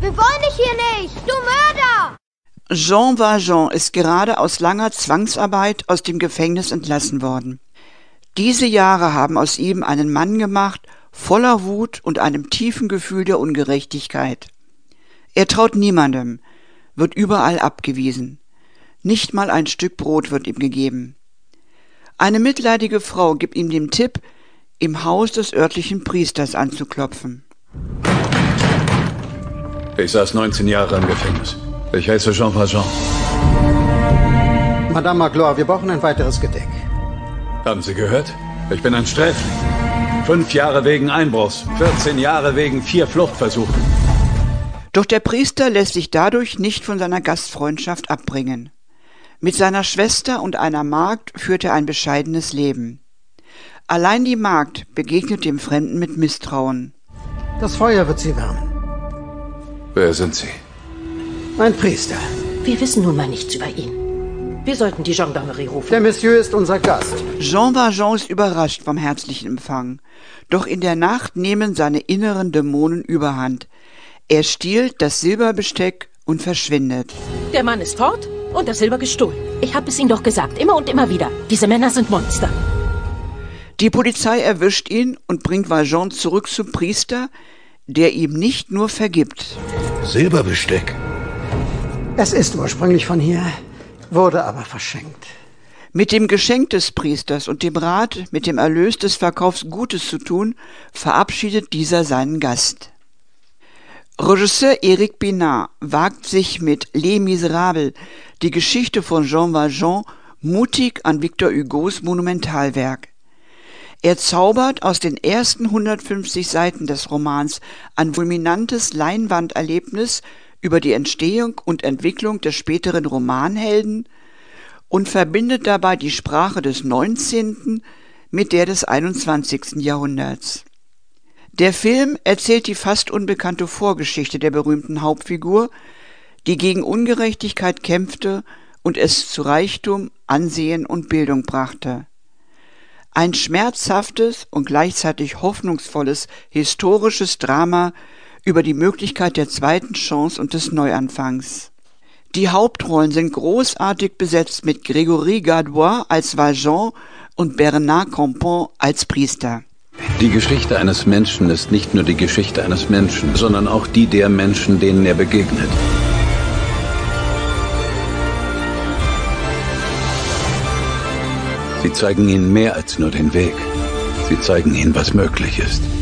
Wir wollen dich hier nicht! Du Mörder! Jean Valjean ist gerade aus langer Zwangsarbeit aus dem Gefängnis entlassen worden. Diese Jahre haben aus ihm einen Mann gemacht, voller Wut und einem tiefen Gefühl der Ungerechtigkeit. Er traut niemandem, wird überall abgewiesen. Nicht mal ein Stück Brot wird ihm gegeben. Eine mitleidige Frau gibt ihm den Tipp, im Haus des örtlichen Priesters anzuklopfen. Ich saß 19 Jahre im Gefängnis. Ich heiße Jean Valjean. Madame Magloire, wir brauchen ein weiteres Gedeck. Haben Sie gehört? Ich bin ein Sträfling. 5 Jahre wegen Einbruchs, 14 Jahre wegen 4 Fluchtversuchen. Doch der Priester lässt sich dadurch nicht von seiner Gastfreundschaft abbringen. Mit seiner Schwester und einer Magd führt er ein bescheidenes Leben. Allein die Magd begegnet dem Fremden mit Misstrauen. Das Feuer wird sie wärmen. Wer sind Sie? Ein Priester. Wir wissen nun mal nichts über ihn. Wir sollten die Gendarmerie rufen. Der Monsieur ist unser Gast. Jean Valjean ist überrascht vom herzlichen Empfang. Doch in der Nacht nehmen seine inneren Dämonen überhand. Er stiehlt das Silberbesteck und verschwindet. Der Mann ist fort und das Silber gestohlen. Ich habe es Ihnen doch gesagt, immer und immer wieder. Diese Männer sind Monster. Die Polizei erwischt ihn und bringt Valjean zurück zum Priester, der ihm nicht nur vergibt. Silberbesteck? Es ist ursprünglich von hier, wurde aber verschenkt. Mit dem Geschenk des Priesters und dem Rat, mit dem Erlös des Verkaufs Gutes zu tun, verabschiedet dieser seinen Gast. Regisseur Éric Pinard wagt sich mit Les Misérables, die Geschichte von Jean Valjean, mutig an Victor Hugos Monumentalwerk. Er zaubert aus den ersten 150 Seiten des Romans ein fulminantes Leinwanderlebnis über die Entstehung und Entwicklung des späteren Romanhelden und verbindet dabei die Sprache des 19. mit der des 21. Jahrhunderts. Der Film erzählt die fast unbekannte Vorgeschichte der berühmten Hauptfigur, die gegen Ungerechtigkeit kämpfte und es zu Reichtum, Ansehen und Bildung brachte. Ein schmerzhaftes und gleichzeitig hoffnungsvolles historisches Drama über die Möglichkeit der zweiten Chance und des Neuanfangs. Die Hauptrollen sind großartig besetzt mit Grégory Gadebois als Valjean und Bernard Campan als Priester. Die Geschichte eines Menschen ist nicht nur die Geschichte eines Menschen, sondern auch die der Menschen, denen er begegnet. Sie zeigen ihnen mehr als nur den Weg. Sie zeigen ihnen, was möglich ist.